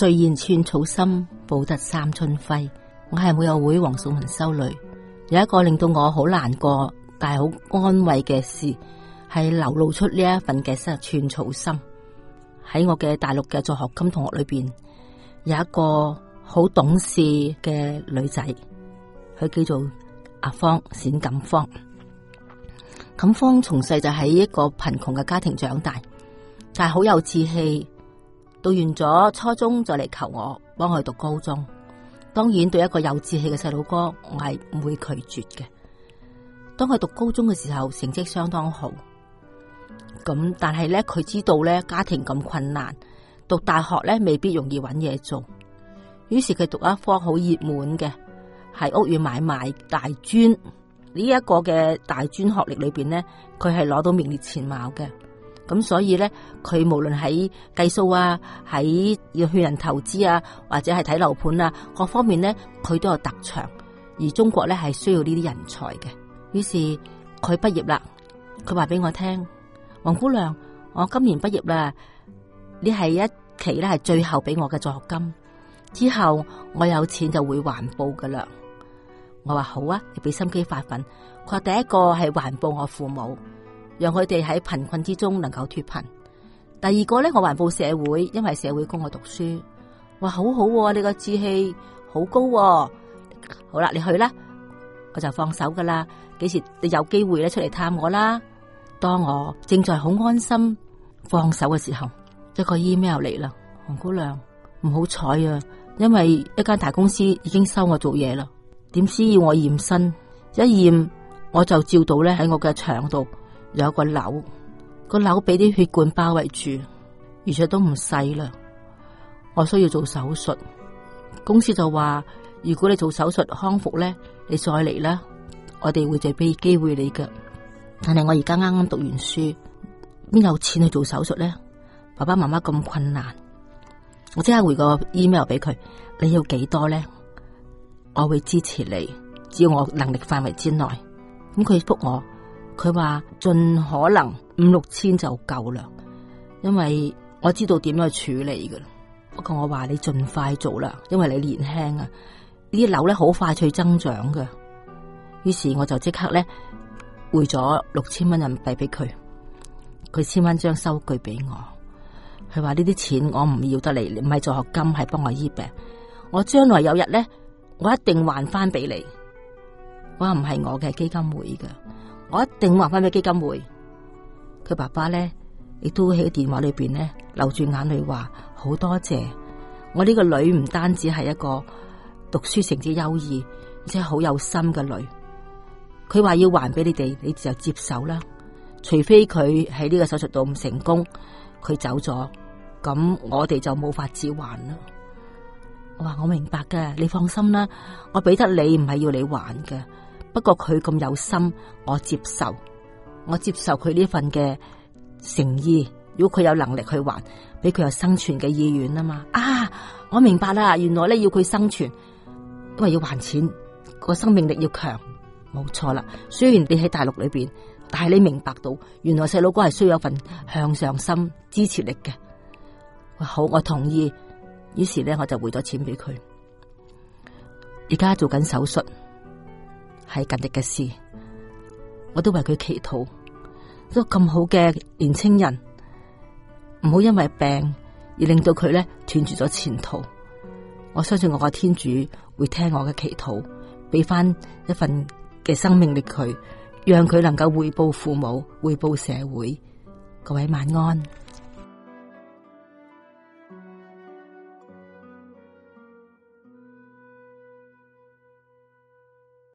誰言寸草心，報得三春輝。我係母幼會黃素文修女。有一個令到我好難過但係好安慰嘅事，係流露出呢一份嘅寸草心。喺我嘅大陸嘅助學金同學裏邊，有一個好懂事嘅女仔，佢叫做阿芳，冼錦芳。錦芳從細就喺一個貧窮嘅家庭長大，但係好有志氣。讀完咗初中就嚟求我幫佢讀高中。當然對一個有志氣嘅細佬哥，我係唔會拒絕嘅。當佢讀高中嘅時候，成績相當好。咁但係咧，佢知道咧家庭咁困難，讀大學咧未必容易搵嘢做。於是佢讀一科好熱門嘅，係屋苑買賣大專。呢一個嘅大專學歷裏邊咧，佢係攞到名列前茅嘅。咁所以咧，佢無論喺計數啊，喺要勸人投資啊，或者係睇樓盤啊，各方面咧，佢都有特長。而中國咧係需要呢啲人才嘅。於是佢畢業啦，佢話俾我聽：黃姑娘，我今年畢業啦，呢係一期咧係最後俾我嘅助學金，之後我有錢就會還報噶啦。我話好啊，你俾心機發奮。佢話第一個係還報我父母，讓佢哋喺貧困之中能夠脫貧。第二個咧，我還報社會，因為社會供我讀書。話好好啊，你個志氣好高啊。好啦，你去啦，我就放手噶啦。幾時你有機會咧出嚟探我啦？當我正在好安心放手嘅時候，一個 email 嚟啦。黃姑娘，唔好彩啊，因為一間大公司已經收我做嘢啦。點知要我驗身，一驗我就照到咧喺我嘅腸度有一個瘤，個瘤俾啲血管包圍住，而且都唔細啦。我需要做手術，公司就話如果你做手術康復咧，你再嚟啦，我哋會再俾機會你㗎。但係我而家啱啱讀完書，邊有錢去做手術咧？爸爸媽媽咁困難，我即刻回個 email 俾佢，你要幾多咧？我會支持你，只要我能力範圍之內。咁佢覆我，佢話盡可能5-6千就夠啦，因為我知道點樣去處理噶。不過我話你盡快做啦，因為你年輕啊，呢啲瘤咧好快脆增長噶。於是我就即刻咧匯咗6000蚊人民幣俾佢，佢簽翻張收據俾我。佢話呢啲錢我唔要得嚟，唔係助學金，係幫我醫病。我將來有日咧，我一定還翻俾你。我話唔係我嘅基金會嘅，我一定還翻俾基金會。佢爸爸咧亦都喺電話裏邊咧流住眼淚話好多謝我呢個女，唔單止係一個讀書成績優異，而且好有心嘅女。佢話要還俾你哋，你就接手啦。除非佢喺呢個手術度唔成功，佢走咗，咁我哋就冇法子還啦。我話我明白㗎，你放心啦，我俾得你唔係要你還嘅。不過佢咁有心，我接受佢呢份嘅誠意。如果佢有能力去還，俾佢有生存嘅意願啊嘛。啊，我明白啦，原來咧要佢生存，因為要還錢，個生命力要強，冇錯啦。雖然你喺大陸裏邊，但係你明白到，原來細佬哥係需要一份向上心、支持力嘅。好，我同意。於是咧，我就匯咗錢俾佢。而家做緊手術，係近日嘅事，我都為佢祈禱。一個咁好嘅年青人，唔好因為病而令到佢咧斷絕咗前途。我相信我嘅天主會聽我嘅祈禱，俾翻一份嘅生命力佢，讓佢能夠回報父母、回報社會。各位晚安。